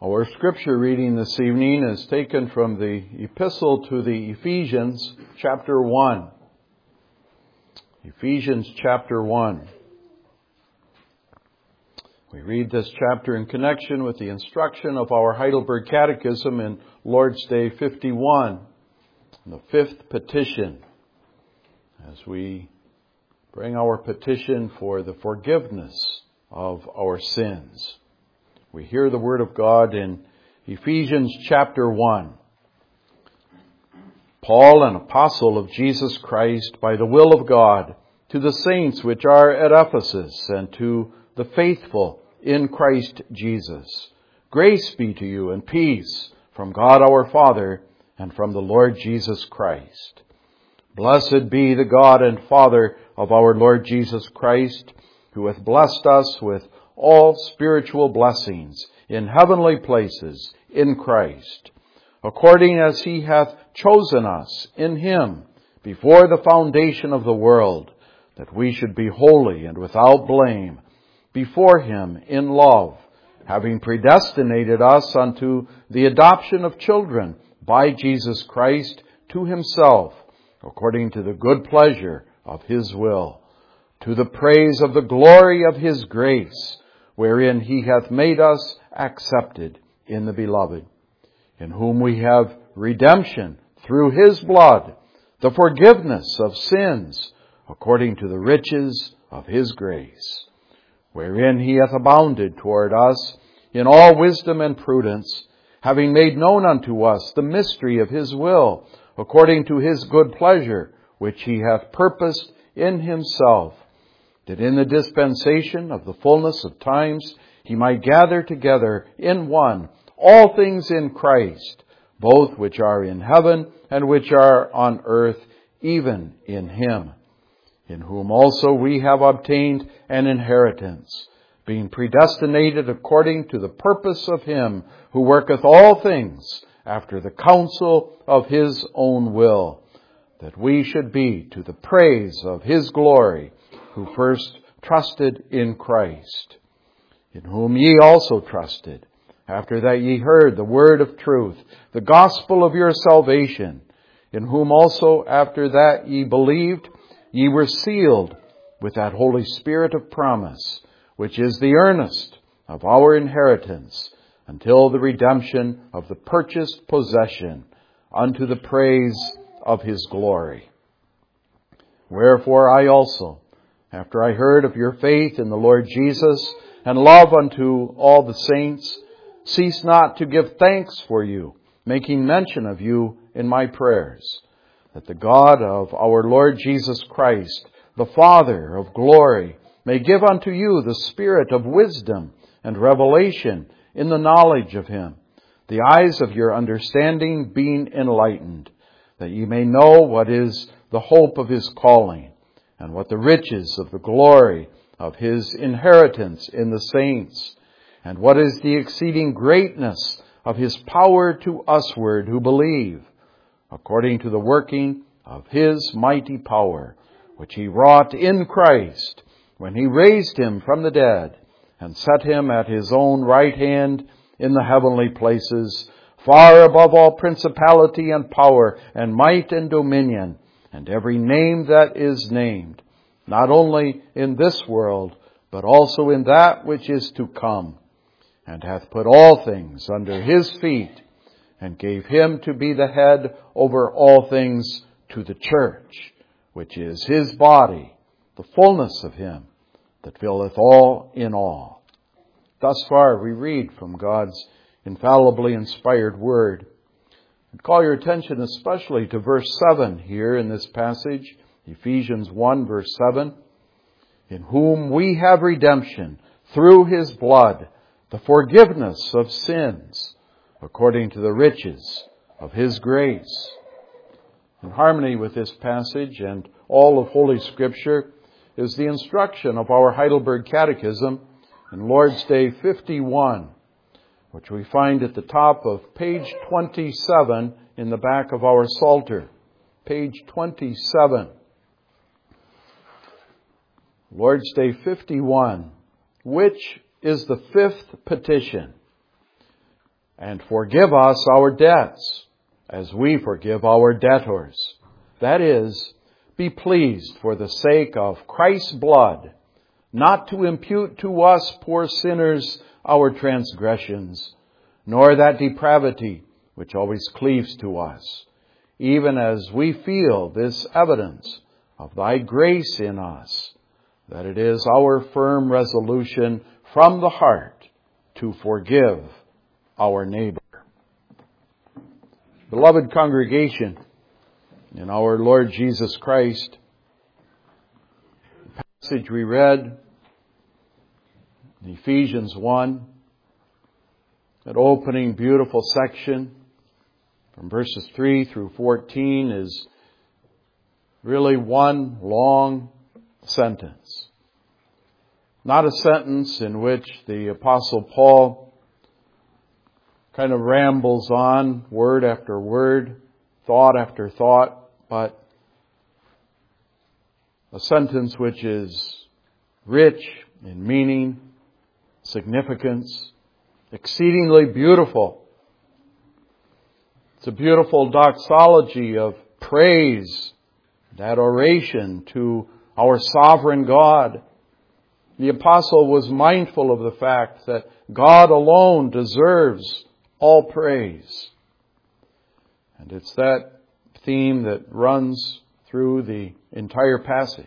Our scripture reading this evening is taken from the Epistle to the Ephesians, chapter 1. Ephesians chapter 1. We read this chapter in connection with the instruction of our Heidelberg Catechism in Lord's Day 51, the fifth petition, as we bring our petition for the forgiveness of our sins. We hear the Word of God in Ephesians chapter 1. Paul, an apostle of Jesus Christ, by the will of God, to the saints which are at Ephesus, and to the faithful in Christ Jesus. Grace be to you and peace from God our Father and from the Lord Jesus Christ. Blessed be the God and Father of our Lord Jesus Christ, who hath blessed us with all spiritual blessings in heavenly places in Christ, according as he hath chosen us in him before the foundation of the world, that we should be holy and without blame before him in love, having predestinated us unto the adoption of children by Jesus Christ to himself, according to the good pleasure of his will, to the praise of the glory of his grace, wherein he hath made us accepted in the Beloved, in whom we have redemption through his blood, the forgiveness of sins, according to the riches of his grace, wherein he hath abounded toward us in all wisdom and prudence, having made known unto us the mystery of his will, according to his good pleasure, which he hath purposed in himself, that in the dispensation of the fullness of times he might gather together in one all things in Christ, both which are in heaven and which are on earth, even in him, in whom also we have obtained an inheritance, being predestinated according to the purpose of him who worketh all things after the counsel of his own will, that we should be to the praise of his glory, who first trusted in Christ, in whom ye also trusted, after that ye heard the word of truth, the gospel of your salvation, in whom also after that ye believed, ye were sealed with that Holy Spirit of promise, which is the earnest of our inheritance, until the redemption of the purchased possession, unto the praise of his glory. Wherefore I also, after I heard of your faith in the Lord Jesus, and love unto all the saints, cease not to give thanks for you, making mention of you in my prayers, that the God of our Lord Jesus Christ, the Father of glory, may give unto you the spirit of wisdom and revelation in the knowledge of him, the eyes of your understanding being enlightened, that ye may know what is the hope of his calling, and what the riches of the glory of his inheritance in the saints, and what is the exceeding greatness of his power to usward who believe, according to the working of his mighty power, which he wrought in Christ, when he raised him from the dead, and set him at his own right hand in the heavenly places, far above all principality and power and might and dominion, and every name that is named, not only in this world, but also in that which is to come, and hath put all things under his feet, and gave him to be the head over all things to the church, which is his body, the fullness of him that filleth all in all. Thus far we read from God's infallibly inspired word. And call your attention especially to verse 7 here in this passage, Ephesians 1 verse 7, in whom we have redemption through his blood, the forgiveness of sins, according to the riches of his grace. In harmony with this passage and all of Holy Scripture is the instruction of our Heidelberg Catechism in Lord's Day 51, which we find at the top of page 27 in the back of our Psalter. Page 27. Lord's Day 51, which is the fifth petition. and forgive us our debts, as we forgive our debtors. That is, be pleased for the sake of Christ's blood, not to impute to us poor sinners our transgressions, nor that depravity which always cleaves to us, even as we feel this evidence of thy grace in us, that it is our firm resolution from the heart to forgive our neighbor. Beloved congregation, in our Lord Jesus Christ, the passage we read in Ephesians 1, that opening beautiful section from verses 3 through 14 is really one long sentence. Not a sentence in which the Apostle Paul kind of rambles on word after word, thought after thought, but a sentence which is rich in meaning, significance, exceedingly beautiful. It's a beautiful doxology of praise and adoration to our sovereign God. The apostle was mindful of the fact that God alone deserves all praise. And it's that theme that runs through the entire passage.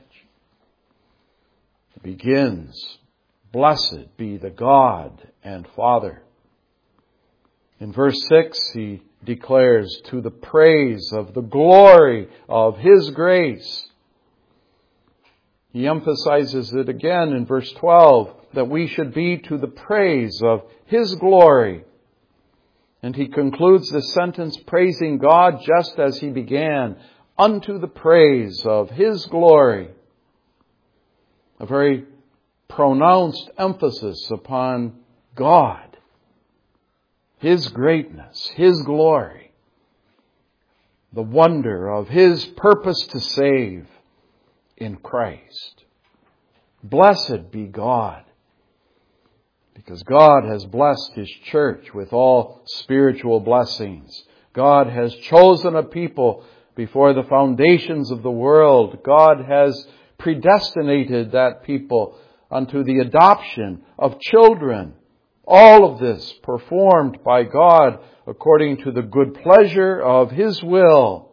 It begins, "Blessed be the God and Father." In verse 6, he declares, "To the praise of the glory of His grace." He emphasizes it again in verse 12, that we should be to the praise of His glory. And he concludes this sentence praising God just as he began, unto the praise of His glory. A very pronounced emphasis upon God, His greatness, His glory, the wonder of His purpose to save in Christ. Blessed be God, because God has blessed His church with all spiritual blessings. God has chosen a people before the foundations of the world. God has predestinated that people unto the adoption of children. All of this performed by God according to the good pleasure of His will.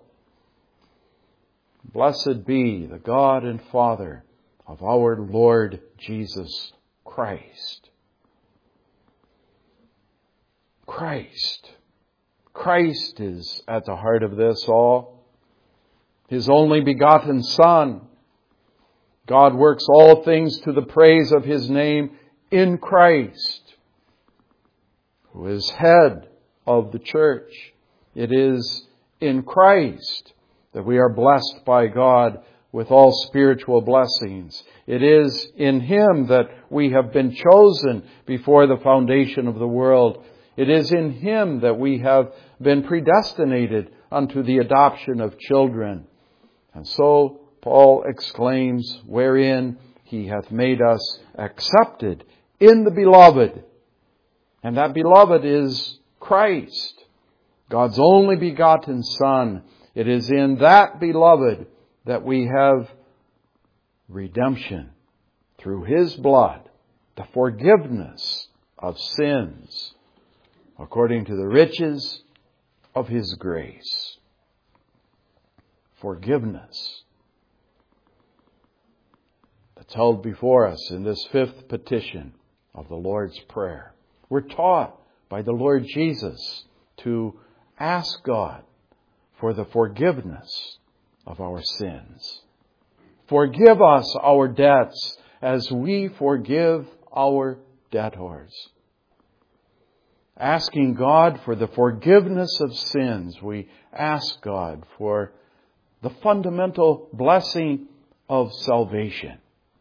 Blessed be the God and Father of our Lord Jesus Christ. Christ is at the heart of this all. His only begotten Son. God works all things to the praise of His name in Christ, who is head of the church. It is in Christ that we are blessed by God with all spiritual blessings. It is in Him that we have been chosen before the foundation of the world. It is in Him that we have been predestinated unto the adoption of children. And so Paul exclaims, wherein He hath made us accepted in the Beloved. And that Beloved is Christ, God's only begotten Son. It is in that Beloved that we have redemption through His blood, the forgiveness of sins, according to the riches of His grace. Forgiveness. That's held before us in this fifth petition of the Lord's Prayer. We're taught by the Lord Jesus to ask God for the forgiveness of our sins. Forgive us our debts as we forgive our debtors. Asking God for the forgiveness of sins, we ask God for the fundamental blessing of salvation.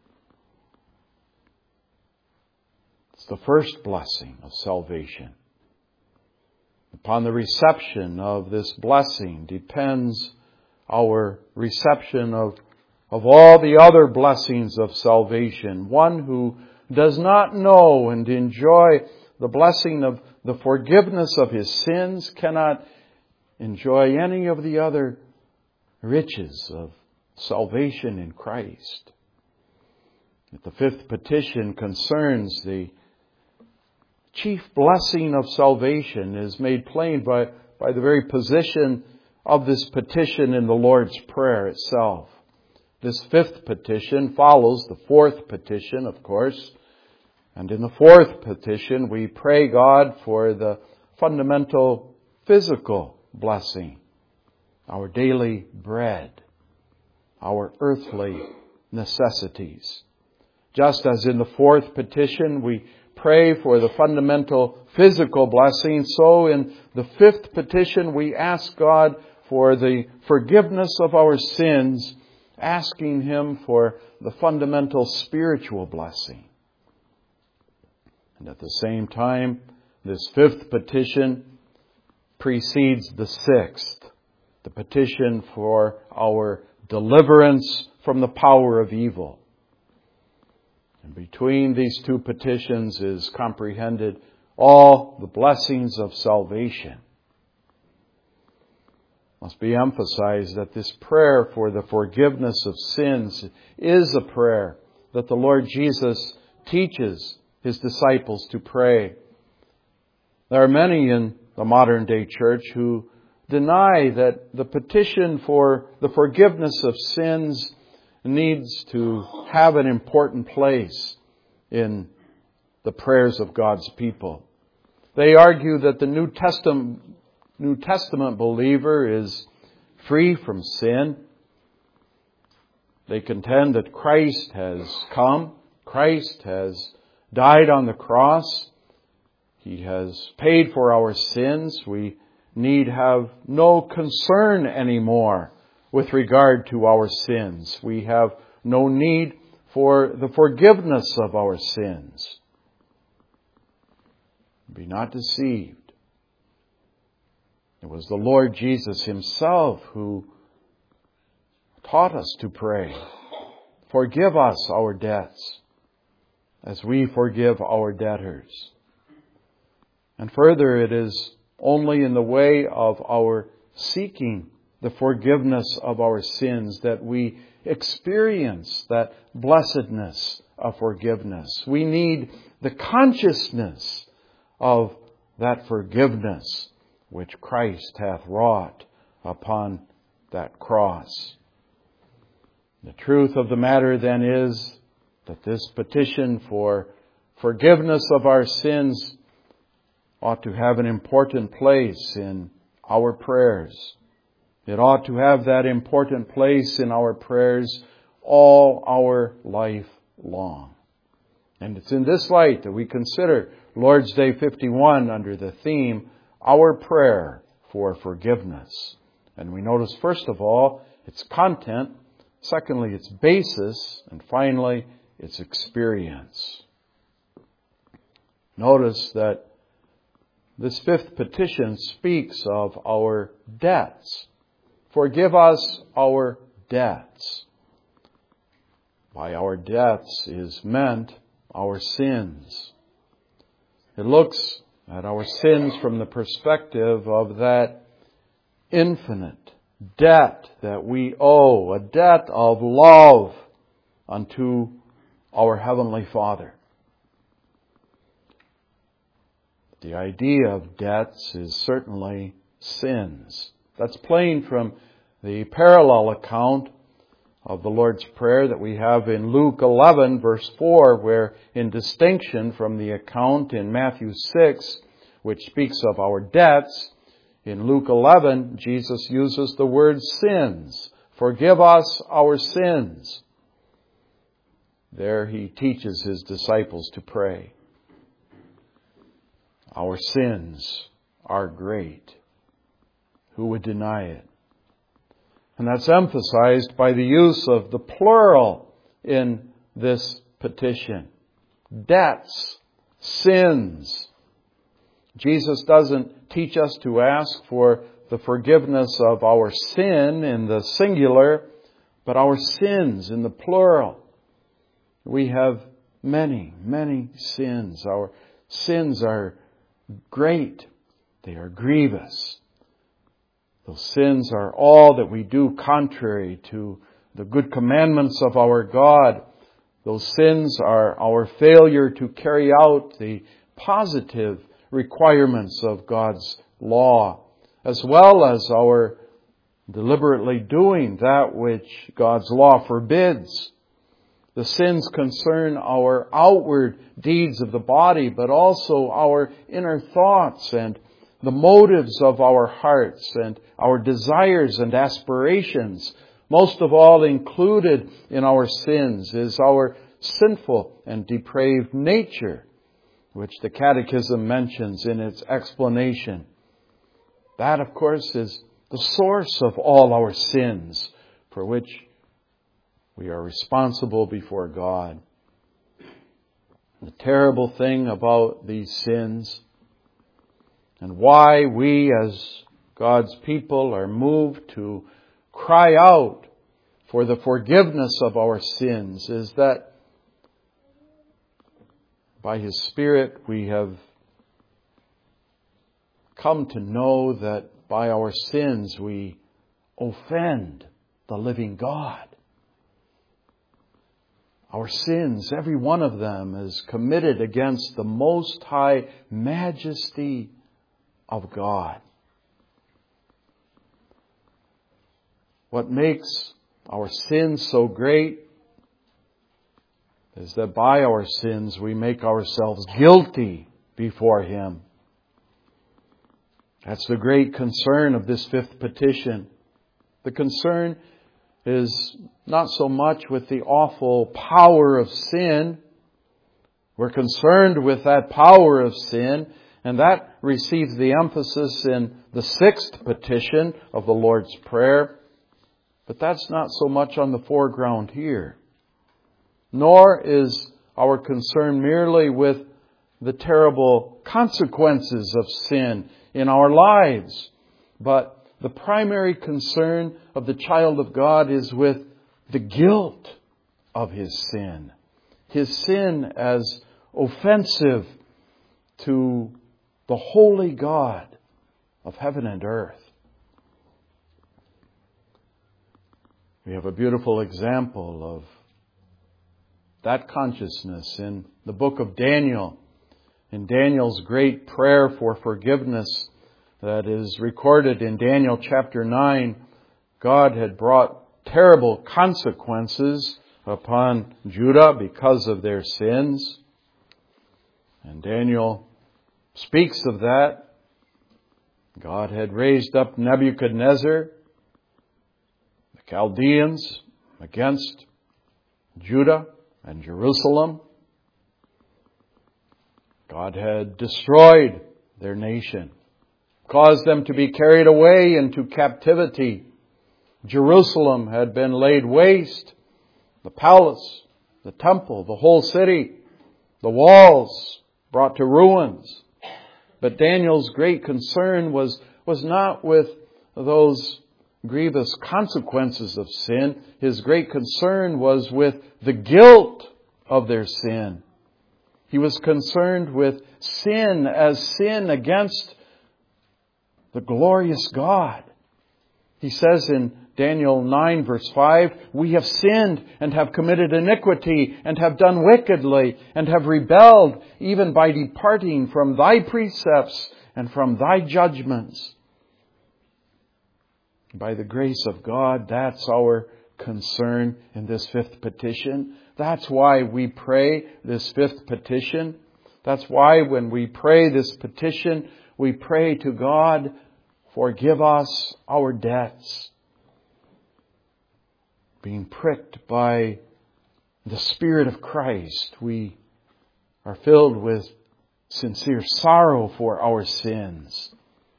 It's the first blessing of salvation. Upon the reception of this blessing depends our reception of all the other blessings of salvation. One who does not know and enjoy the blessing of the forgiveness of his sins cannot enjoy any of the other riches of salvation in Christ. The fifth petition concerns the chief blessing of salvation, is made plain by the very position of this petition in the Lord's Prayer itself. This fifth petition follows the fourth petition, of course. And in the fourth petition, we pray God for the fundamental physical blessing, our daily bread, our earthly necessities. Just as in the fourth petition, we pray for the fundamental physical blessing, so in the fifth petition, we ask God for the forgiveness of our sins, asking Him for the fundamental spiritual blessing. And at the same time, this fifth petition precedes the sixth, the petition for our deliverance from the power of evil. And between these two petitions is comprehended all the blessings of salvation. It must be emphasized that this prayer for the forgiveness of sins is a prayer that the Lord Jesus teaches His disciples to pray. There are many in the modern day church who deny that the petition for the forgiveness of sins needs to have an important place in the prayers of God's people. They argue that the New Testament believer is free from sin. They contend that Christ has come. Christ has died on the cross. He has paid for our sins. We need have no concern anymore with regard to our sins. We have no need for the forgiveness of our sins. Be not deceived. It was the Lord Jesus Himself who taught us to pray, "Forgive us our debts, as we forgive our debtors." And further, it is only in the way of our seeking the forgiveness of our sins that we experience that blessedness of forgiveness. We need the consciousness of that forgiveness which Christ hath wrought upon that cross. The truth of the matter then is that this petition for forgiveness of our sins ought to have an important place in our prayers. It ought to have that important place in our prayers all our life long. And it's in this light that we consider Lord's Day 51 under the theme, Our Prayer for Forgiveness. And we notice, first of all, its content, secondly, its basis, and finally, its experience. Notice that this fifth petition speaks of our debts. Forgive us our debts. By our debts is meant our sins. It looks at our sins from the perspective of that infinite debt that we owe, a debt of love unto our Heavenly Father. The idea of debts is certainly sins. That's plain from the parallel account of the Lord's Prayer that we have in Luke 11, verse 4, where in distinction from the account in Matthew 6, which speaks of our debts, in Luke 11, Jesus uses the word sins. Forgive us our sins. There He teaches His disciples to pray. Our sins are great. Who would deny it? And that's emphasized by the use of the plural in this petition. Debts, sins. Jesus doesn't teach us to ask for the forgiveness of our sin in the singular, but our sins in the plural. We have many, many sins. Our sins are great. They are grievous. Those sins are all that we do contrary to the good commandments of our God. Those sins are our failure to carry out the positive requirements of God's law, as well as our deliberately doing that which God's law forbids. The sins concern our outward deeds of the body, but also our inner thoughts and the motives of our hearts and our desires and aspirations. Most of all, included in our sins is our sinful and depraved nature, which the Catechism mentions in its explanation. That, of course, is the source of all our sins, for which we are responsible before God. The terrible thing about these sins, and why we as God's people are moved to cry out for the forgiveness of our sins, is that by His Spirit we have come to know that by our sins we offend the living God. Our sins, every one of them, is committed against the most high majesty of God. What makes our sins so great is that by our sins we make ourselves guilty before Him. That's the great concern of this fifth petition. The concern is not so much with the awful power of sin. We're concerned with that power of sin, and that receives the emphasis in the sixth petition of the Lord's Prayer. But that's not so much on the foreground here. Nor is our concern merely with the terrible consequences of sin in our lives. But the primary concern of the child of God is with the guilt of his sin. His sin as offensive to the holy God of heaven and earth. We have a beautiful example of that consciousness in the book of Daniel. In Daniel's great prayer for forgiveness that is recorded in Daniel chapter 9, God had brought terrible consequences upon Judah because of their sins. And Daniel speaks of that. God had raised up Nebuchadnezzar, the Chaldeans, against Judah and Jerusalem. God had destroyed their nation, caused them to be carried away into captivity. Jerusalem had been laid waste, the palace, the temple, the whole city, the walls brought to ruins. But Daniel's great concern was not with those grievous consequences of sin. His great concern was with the guilt of their sin. He was concerned with sin as sin against the glorious God. He says in Daniel 9 verse 5, "We have sinned and have committed iniquity and have done wickedly and have rebelled even by departing from thy precepts and from thy judgments." By the grace of God, that's our concern in this fifth petition. That's why we pray this fifth petition. That's why when we pray this petition, we pray to God, forgive us our debts. Being pricked by the Spirit of Christ, we are filled with sincere sorrow for our sins,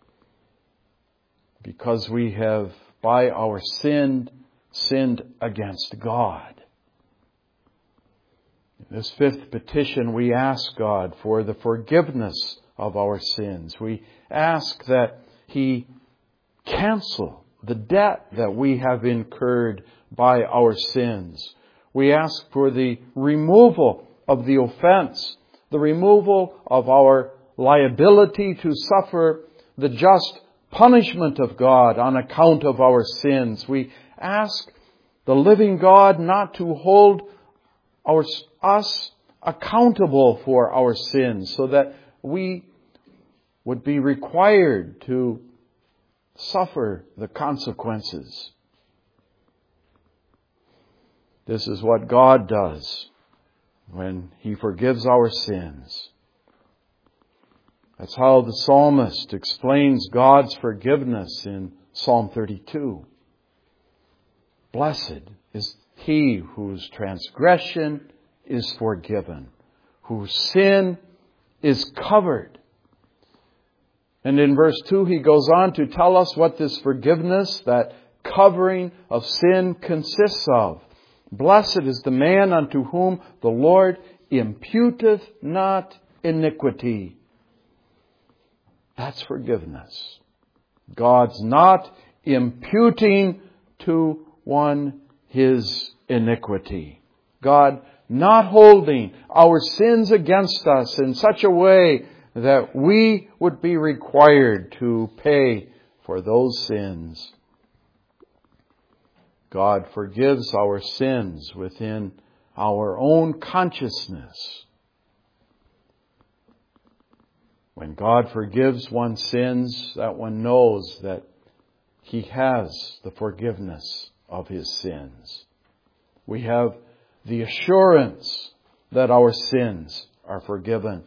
because we have, by our sin, sinned against God. In this fifth petition, we ask God for the forgiveness of our sins. We ask that He cancel the debt that we have incurred by our sins. We ask for the removal of the offense, the removal of our liability to suffer the just punishment of God on account of our sins. We ask the living God not to hold us accountable for our sins, so that we would be required to suffer the consequences. This is what God does when He forgives our sins. That's how the psalmist explains God's forgiveness in Psalm 32. Blessed is he whose transgression is forgiven, whose sin is covered. And in verse 2, he goes on to tell us what this forgiveness, that covering of sin, consists of. Blessed is the man unto whom the Lord imputeth not iniquity. That's forgiveness. God's not imputing to one his iniquity. God not holding our sins against us in such a way that we would be required to pay for those sins. God forgives our sins within our own consciousness. When God forgives one's sins, that one knows that He has the forgiveness of his sins. We have the assurance that our sins are forgiven.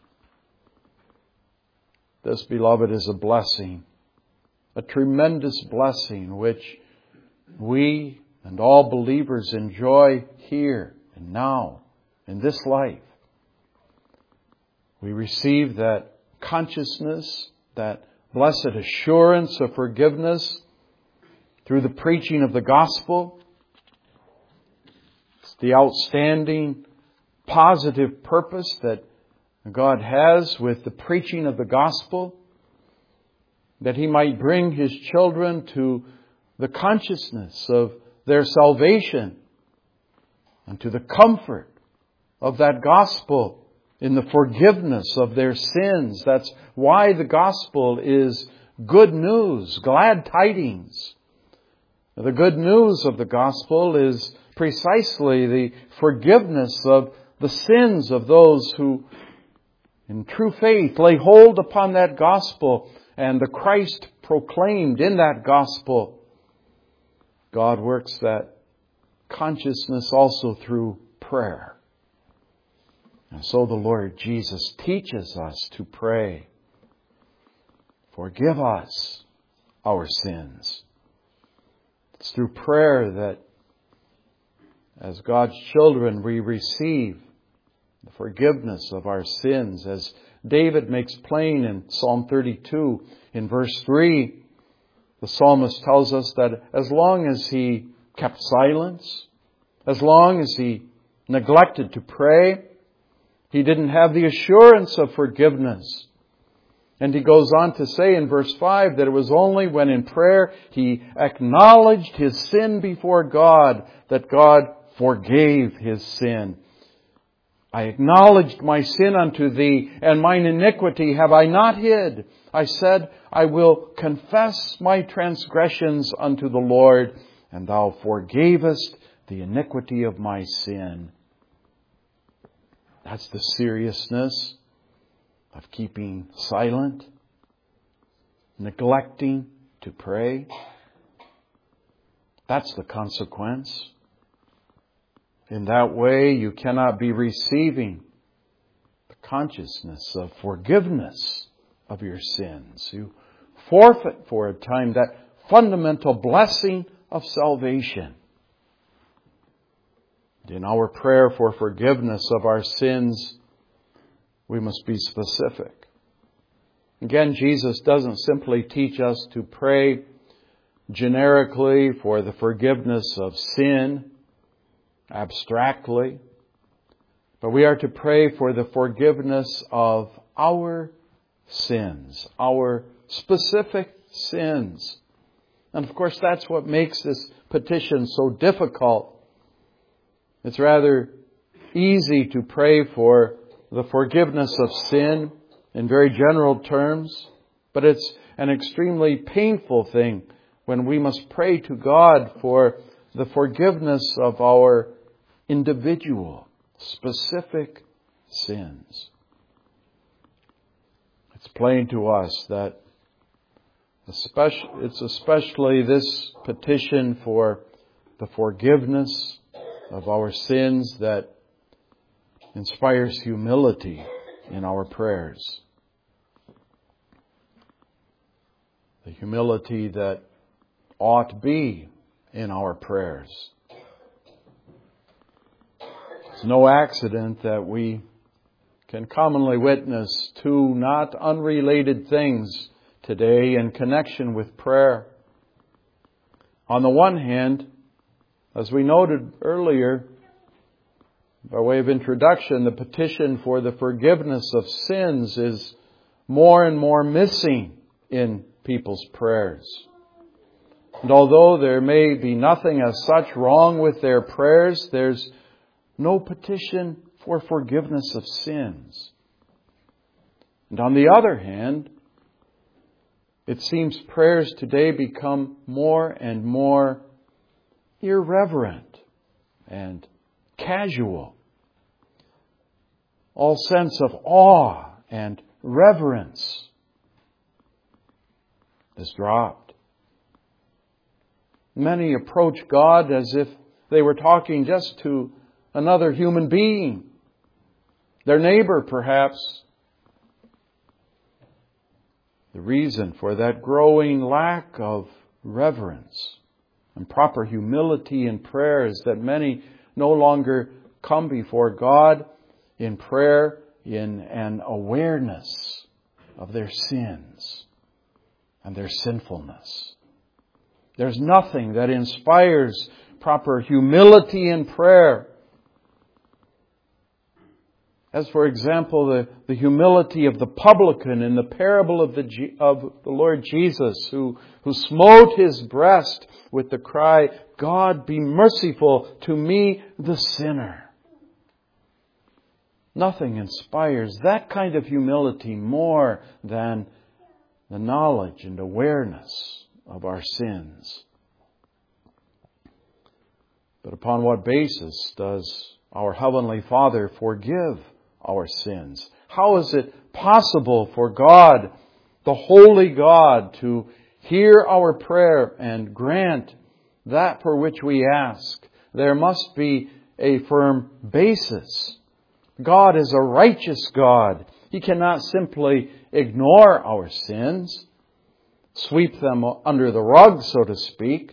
This, beloved, is a blessing, a tremendous blessing which we and all believers enjoy here and now in this life. We receive that consciousness, that blessed assurance of forgiveness through the preaching of the gospel. It's the outstanding positive purpose that God has with the preaching of the gospel, that He might bring His children to the consciousness of their salvation and to the comfort of that gospel in the forgiveness of their sins. That's why the gospel is good news, glad tidings. The good news of the gospel is precisely the forgiveness of the sins of those who in true faith lay hold upon that gospel and the Christ proclaimed in that gospel. God works that consciousness also through prayer. And so the Lord Jesus teaches us to pray, forgive us our sins. It's through prayer that as God's children we receive the forgiveness of our sins. As David makes plain in Psalm 32 in verse 3, the psalmist tells us that as long as he kept silence, as long as he neglected to pray, he didn't have the assurance of forgiveness. And he goes on to say in verse 5 that it was only when in prayer he acknowledged his sin before God that God forgave his sin. I acknowledged my sin unto thee, and mine iniquity have I not hid. I said, I will confess my transgressions unto the Lord, and thou forgavest the iniquity of my sin. That's the seriousness of keeping silent, neglecting to pray. That's the consequence. In that way, you cannot be receiving the consciousness of forgiveness of your sins. You forfeit for a time that fundamental blessing of salvation. In our prayer for forgiveness of our sins, we must be specific. Again, Jesus doesn't simply teach us to pray generically for the forgiveness of sin, abstractly, but we are to pray for the forgiveness of our sins, our specific sins. And of course, that's what makes this petition so difficult. It's rather easy to pray for the forgiveness of sin in very general terms, but it's an extremely painful thing when we must pray to God for the forgiveness of our individual, specific sins. It's plain to us that it's especially this petition for the forgiveness of our sins that inspires humility in our prayers. The humility that ought be in our prayers. It's no accident that we can commonly witness two not unrelated things today in connection with prayer. On the one hand, as we noted earlier, by way of introduction, the petition for the forgiveness of sins is more and more missing in people's prayers. And although there may be nothing as such wrong with their prayers, there's no petition for forgiveness of sins. And on the other hand, it seems prayers today become more and more irreverent and casual. All sense of awe and reverence is dropped. Many approach God as if they were talking just to another human being, their neighbor perhaps. The reason for that growing lack of reverence and proper humility in prayer is that many no longer come before God in prayer in an awareness of their sins and their sinfulness. There's nothing that inspires proper humility in prayer. As, for example, the humility of the publican in the parable of the Lord Jesus, who smote his breast with the cry, "God, be merciful to me, the sinner." Nothing inspires that kind of humility more than the knowledge and awareness of our sins. But upon what basis does our Heavenly Father forgive our sins? How is it possible for God, the holy God, to hear our prayer and grant that for which we ask? There must be a firm basis. God is a righteous God. He cannot simply ignore our sins, sweep them under the rug, so to speak.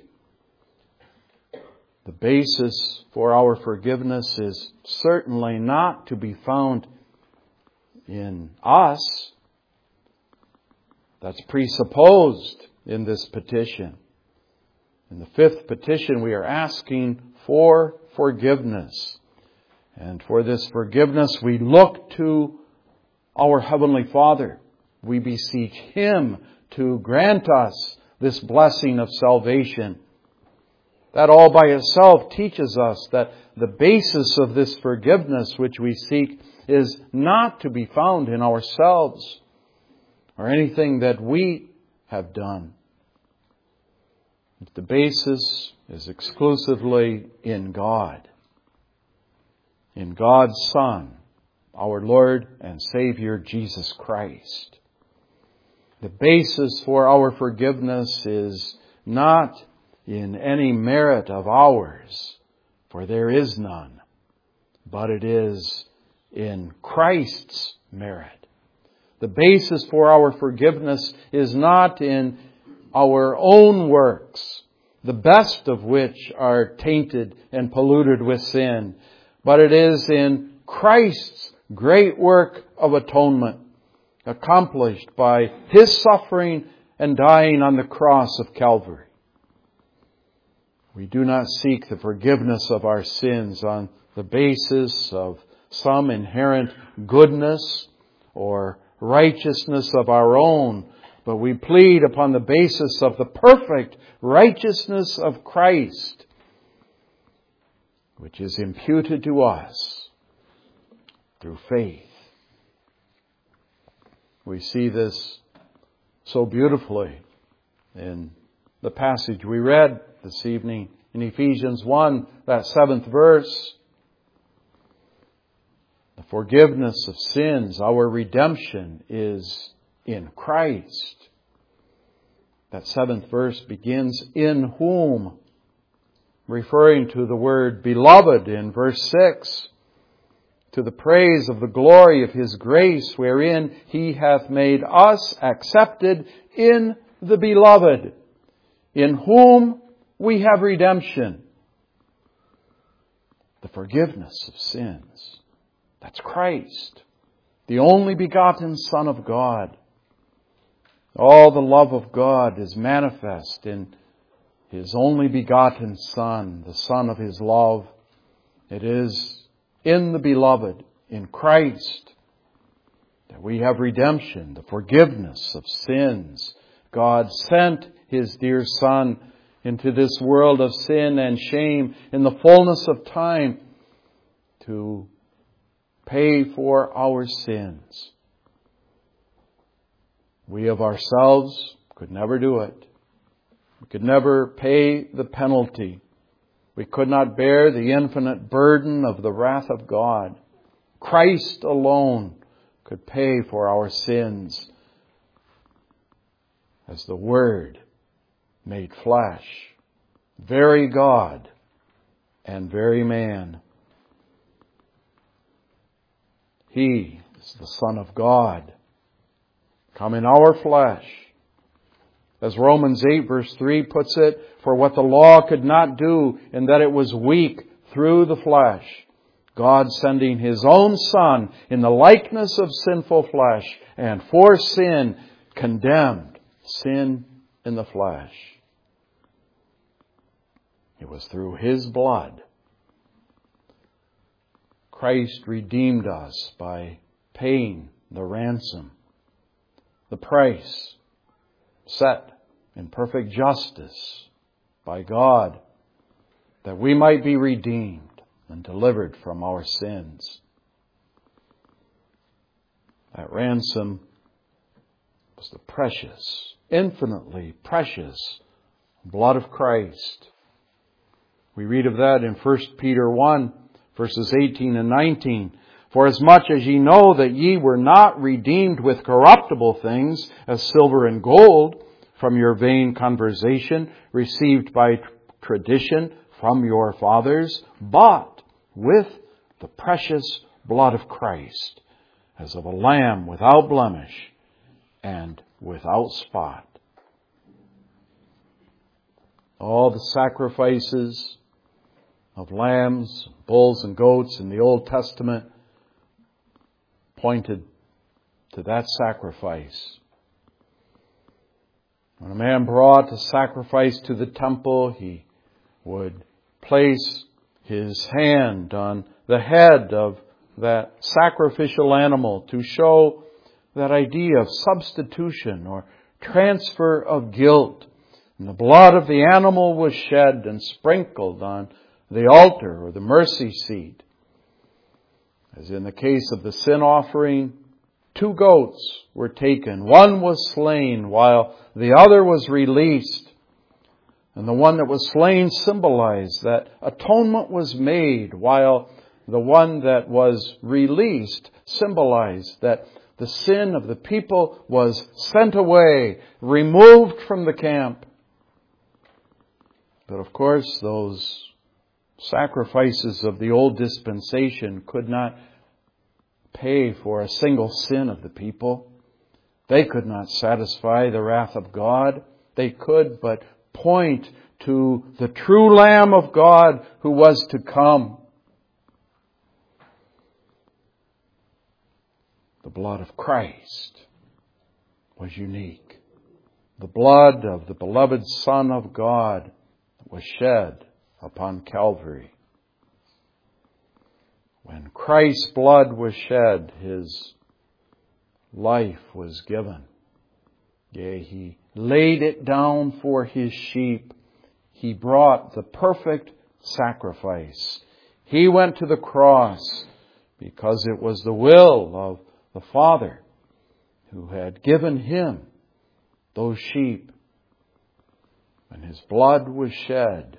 The basis for our forgiveness is certainly not to be found in us. That's presupposed in this petition. In the fifth petition, we are asking for forgiveness. And for this forgiveness, we look to our Heavenly Father. We beseech Him to grant us this blessing of salvation. That all by itself teaches us that the basis of this forgiveness which we seek is not to be found in ourselves or anything that we have done. The basis is exclusively in God. In God's Son, our Lord and Savior, Jesus Christ. The basis for our forgiveness is not in any merit of ours, for there is none, but it is in Christ's merit. The basis for our forgiveness is not in our own works, the best of which are tainted and polluted with sin, but it is in Christ's great work of atonement, accomplished by His suffering and dying on the cross of Calvary. We do not seek the forgiveness of our sins on the basis of some inherent goodness or righteousness of our own, but we plead upon the basis of the perfect righteousness of Christ, which is imputed to us through faith We see this so beautifully in the passage we read this evening in Ephesians 1, that 7th verse. The forgiveness of sins, our redemption is in Christ. That 7th verse begins, in whom, referring to the word beloved in verse 6, to the praise of the glory of His grace, wherein He hath made us accepted in the beloved, in whom we have redemption, the forgiveness of sins. That's Christ, the only begotten Son of God. All the love of God is manifest in His only begotten Son, the Son of His love. It is in the beloved, in Christ, that we have redemption, the forgiveness of sins. God sent His dear Son into this world of sin and shame in the fullness of time to pay for our sins. We of ourselves could never do it. We could never pay the penalty. We could not bear the infinite burden of the wrath of God. Christ alone could pay for our sins as the Word made flesh, very God and very man. He is the Son of God, come in our flesh. As Romans 8 verse 3 puts it, for what the law could not do, in that it was weak through the flesh, God sending His own Son in the likeness of sinful flesh, and for sin condemned sin in the flesh. It was through His blood Christ redeemed us by paying the ransom, the price set in perfect justice by God, that we might be redeemed and delivered from our sins. That ransom was the precious, infinitely precious blood of Christ. We read of that in 1 Peter 1, verses 18 and 19. For as much as ye know that ye were not redeemed with corruptible things, as silver and gold, from your vain conversation received by tradition from your fathers, but with the precious blood of Christ, as of a lamb without blemish and without spot. All the sacrifices of lambs, bulls, and goats in the Old Testament pointed to that sacrifice. When a man brought a sacrifice to the temple, he would place his hand on the head of that sacrificial animal to show that idea of substitution or transfer of guilt. And the blood of the animal was shed and sprinkled on the altar or the mercy seat. As in the case of the sin offering, 2 goats were taken. One was slain while the other was released. And the one that was slain symbolized that atonement was made, while the one that was released symbolized that the sin of the people was sent away, removed from the camp. But of course, those sacrifices of the old dispensation could not pay for a single sin of the people. They could not satisfy the wrath of God. They could but point to the true Lamb of God who was to come. The blood of Christ was unique. The blood of the beloved Son of God was shed upon Calvary. When Christ's blood was shed, His life was given. Yea, He laid it down for His sheep. He brought the perfect sacrifice. He went to the cross because it was the will of the Father who had given Him those sheep. When His blood was shed,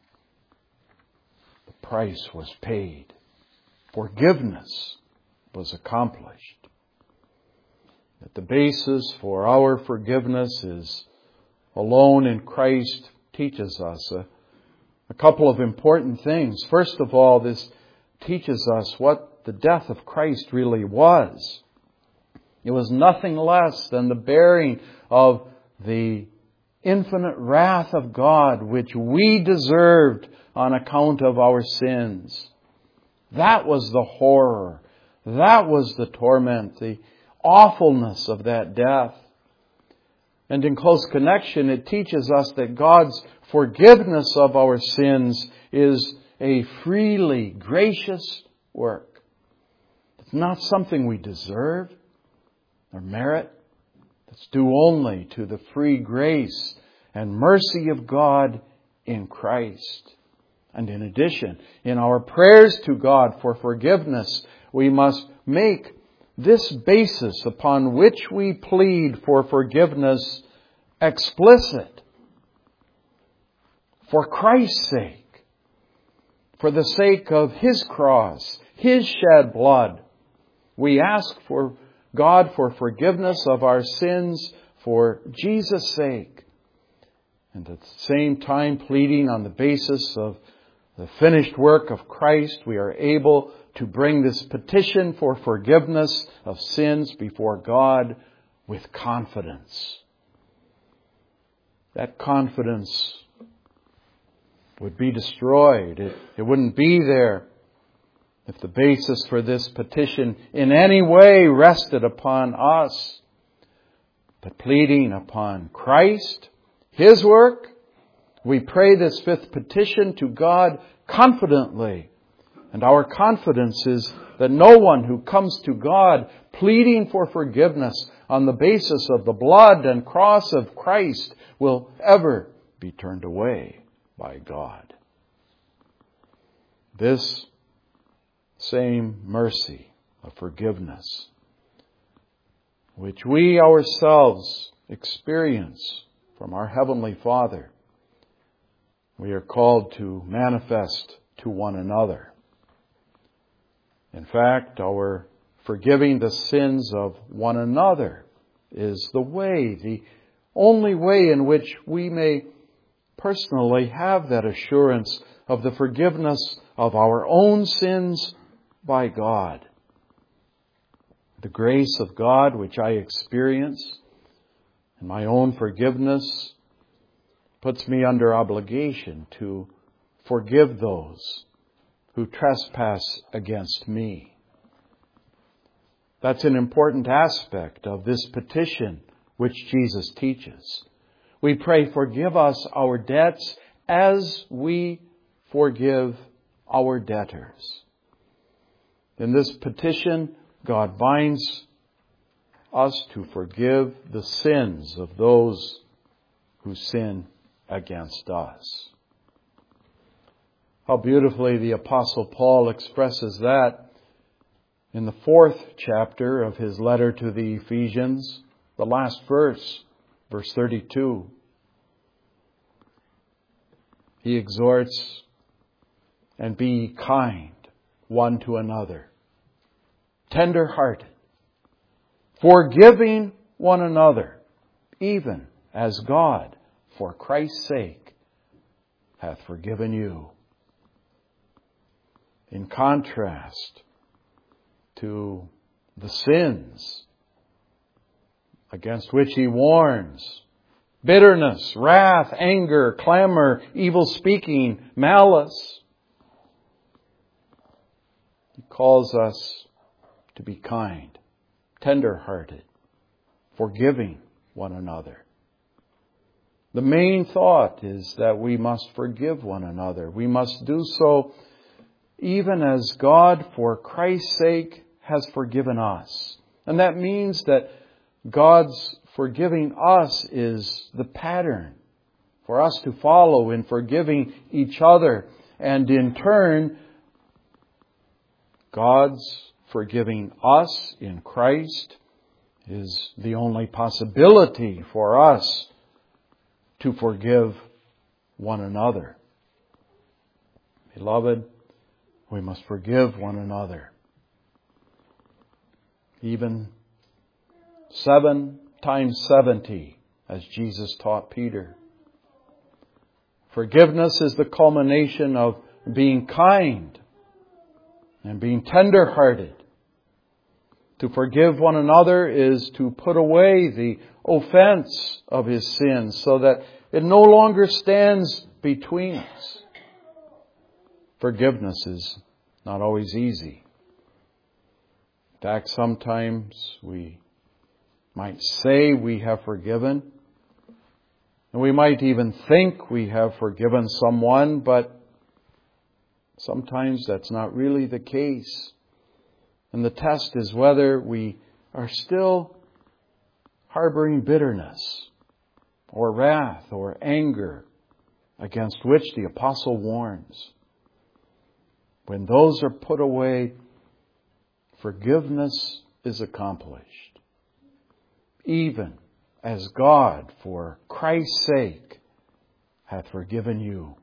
the price was paid. Forgiveness was accomplished. That the basis for our forgiveness is alone in Christ teaches us a couple of important things. First of all, this teaches us what the death of Christ really was. It was nothing less than the bearing of the infinite wrath of God, which we deserved on account of our sins. That was the horror. That was the torment, the awfulness of that death. And in close connection, it teaches us that God's forgiveness of our sins is a freely gracious work. It's not something we deserve or merit. It's due only to the free grace and mercy of God in Christ. And in addition, in our prayers to God for forgiveness, we must make this basis upon which we plead for forgiveness explicit. For Christ's sake, for the sake of His cross, His shed blood, we ask for God for forgiveness of our sins for Jesus' sake. And at the same time, pleading on the basis of the finished work of Christ, we are able to bring this petition for forgiveness of sins before God with confidence. That confidence would be destroyed. It wouldn't be there if the basis for this petition in any way rested upon us, but pleading upon Christ, His work. We pray this fifth petition to God confidently. And our confidence is that no one who comes to God pleading for forgiveness on the basis of the blood and cross of Christ will ever be turned away by God. This same mercy of forgiveness, which we ourselves experience from our Heavenly Father, we are called to manifest to one another. In fact, our forgiving the sins of one another is the only way in which we may personally have that assurance of the forgiveness of our own sins by God. The grace of God which I experience in my own forgiveness puts me under obligation to forgive those who trespass against me. That's an important aspect of this petition which Jesus teaches. We pray, forgive us our debts as we forgive our debtors. In this petition, God binds us to forgive the sins of those who sin against us. How beautifully the Apostle Paul expresses that in the 4th chapter of his letter to the Ephesians, the last verse, verse 32. He exhorts, and be kind one to another, tender-hearted, forgiving one another, even as God, for Christ's sake, hath forgiven you. In contrast to the sins against which he warns, bitterness, wrath, anger, clamor, evil speaking, malice, he calls us to be kind, tender-hearted, forgiving one another. The main thought is that we must forgive one another. We must do so even as God, for Christ's sake, has forgiven us. And that means that God's forgiving us is the pattern for us to follow in forgiving each other. And in turn, God's forgiving us in Christ is the only possibility for us to forgive one another. Beloved, we must forgive one another. Even 7 times 70, as Jesus taught Peter. Forgiveness is the culmination of being kind and being tender-hearted. To forgive one another is to put away the offense of his sins so that it no longer stands between us. Forgiveness is not always easy. In fact, sometimes we might say we have forgiven, and we might even think we have forgiven someone, but sometimes that's not really the case. And the test is whether we are still harboring bitterness or wrath or anger against which the apostle warns. When those are put away, forgiveness is accomplished. Even as God, for Christ's sake, hath forgiven you.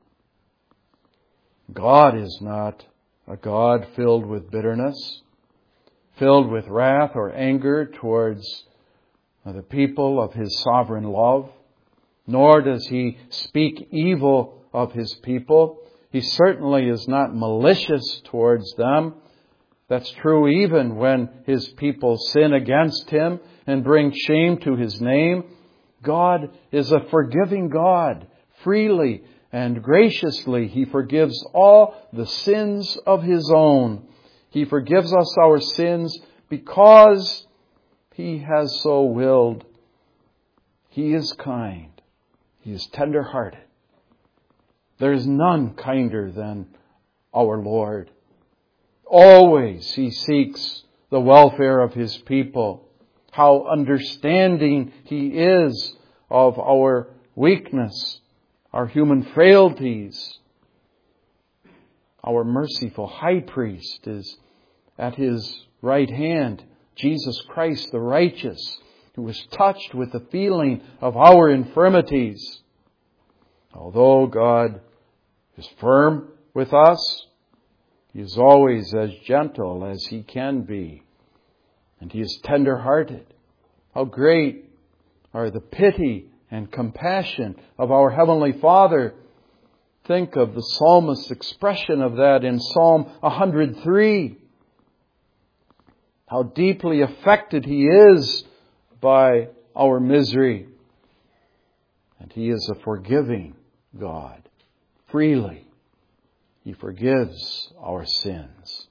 God is not a God filled with bitterness, filled with wrath or anger towards the people of His sovereign love, nor does He speak evil of His people. He certainly is not malicious towards them. That's true even when His people sin against Him and bring shame to His name. God is a forgiving God. Freely and graciously He forgives all the sins of His own. He forgives us our sins because He has so willed. He is kind. He is tender-hearted. There is none kinder than our Lord. Always He seeks the welfare of His people. How understanding He is of our weakness, our human frailties. Our merciful high priest is at His right hand, Jesus Christ the righteous, who was touched with the feeling of our infirmities. Although God is firm with us, He is always as gentle as He can be. And He is tender-hearted. How great are the pity and compassion of our Heavenly Father. Think of the psalmist's expression of that in Psalm 103. How deeply affected He is by our misery. And He is a forgiving God. Freely He forgives our sins.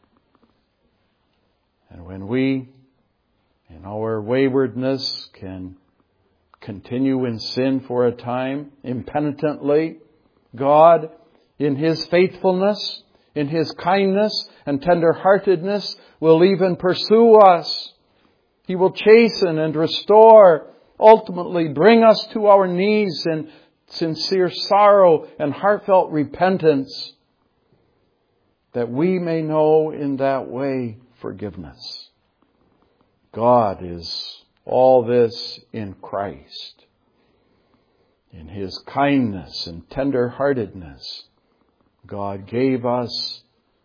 And when we, in our waywardness, can continue in sin for a time, impenitently, God, in His faithfulness, in His kindness and tender-heartedness, will even pursue us. He will chasten and restore, ultimately bring us to our knees in sincere sorrow and heartfelt repentance, that we may know in that way forgiveness. God is all this in Christ. In His kindness and tender-heartedness, God gave us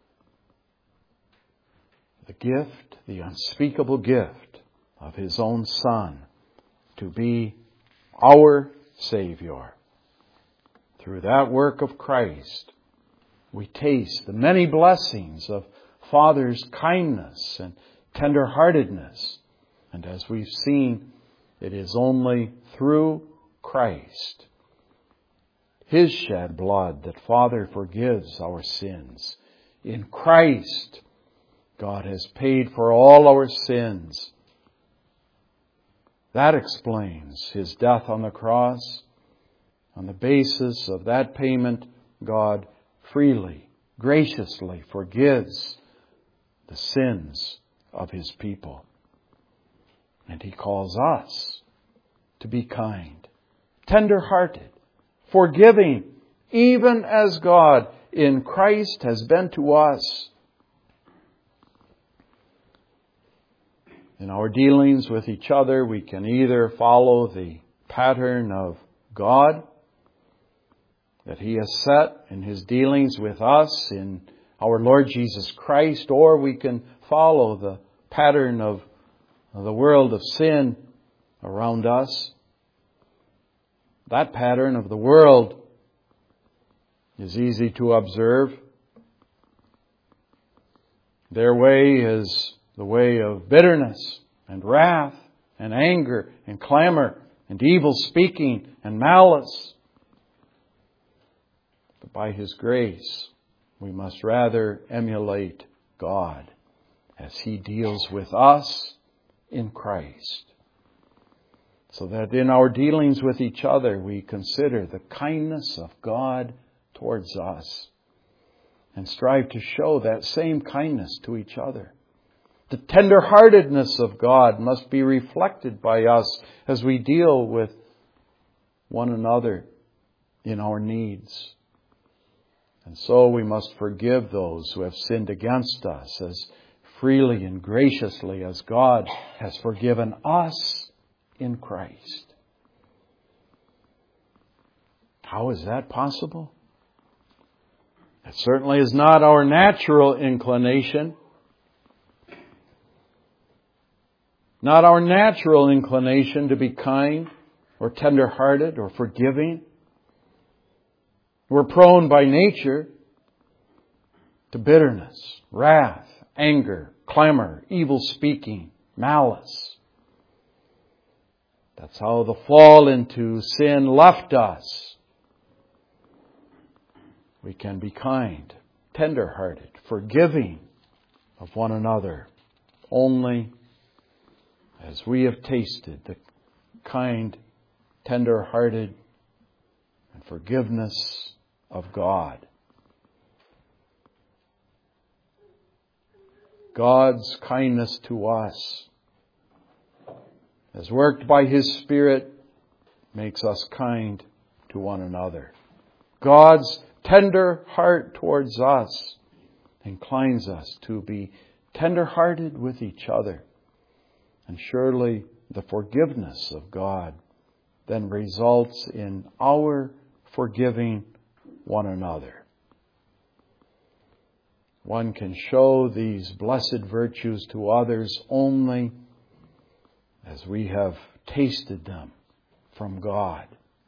the gift, the unspeakable gift of His own Son to be our Savior. Through that work of Christ, we taste the many blessings of Father's kindness and tender-heartedness. And as we've seen, it is only through Christ, His shed blood, that Father forgives our sins. In Christ, God has paid for all our sins. That explains His death on the cross. On the basis of that payment, God freely, graciously forgives the sins of His people. And He calls us to be kind, tender-hearted, forgiving, even as God in Christ has been to us. In our dealings with each other, we can either follow the pattern of God that He has set in His dealings with us in our Lord Jesus Christ, or we can follow the pattern of the world of sin around us. That pattern of the world is easy to observe. Their way is the way of bitterness and wrath and anger and clamor and evil speaking and malice. But by His grace, we must rather emulate God as He deals with us in Christ, so that in our dealings with each other we consider the kindness of God towards us and strive to show that same kindness to each other. The tenderheartedness of God must be reflected by us as we deal with one another in our needs. And so we must forgive those who have sinned against us as freely and graciously as God has forgiven us in Christ. How is that possible? It certainly is not our natural inclination. Not our natural inclination to be kind or tender-hearted or forgiving. We're prone by nature to bitterness, wrath, anger, clamor, evil speaking, malice. That's how the fall into sin left us. We can be kind, tender-hearted, forgiving of one another only as we have tasted the kind, tender-hearted and forgiveness of God. God's kindness to us, as worked by His Spirit, makes us kind to one another. God's tender heart towards us inclines us to be tender-hearted with each other. And surely the forgiveness of God then results in our forgiving one another. One can show these blessed virtues to others only as we have tasted them from God.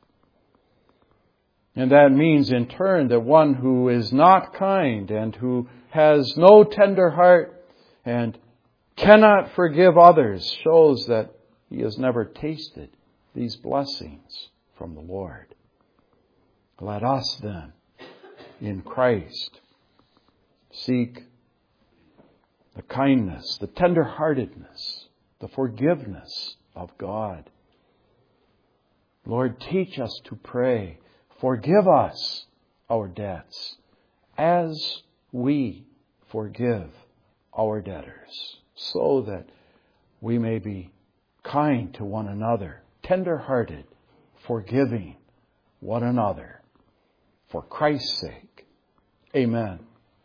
And that means in turn that one who is not kind and who has no tender heart and cannot forgive others shows that he has never tasted these blessings from the Lord. Let us then, in Christ, seek the kindness, the tender-heartedness, the forgiveness of God. Lord, teach us to pray, forgive us our debts as we forgive our debtors, so that we may be kind to one another, tender-hearted, forgiving one another, for Christ's sake. Amen.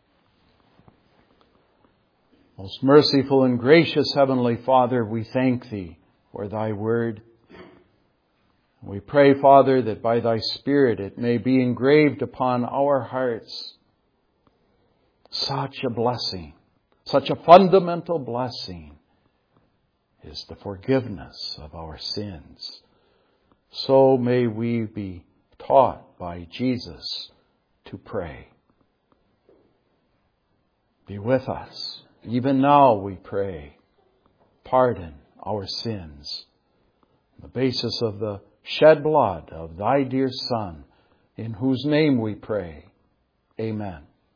Most merciful and gracious Heavenly Father, we thank Thee for Thy word. We pray, Father, that by Thy Spirit it may be engraved upon our hearts. Such a blessing, such a fundamental blessing is the forgiveness of our sins. So may we be taught by Jesus to pray. Be with us. Even now we pray. Pardon our sins. On the basis of the shed blood of Thy dear Son, in whose name we pray. Amen.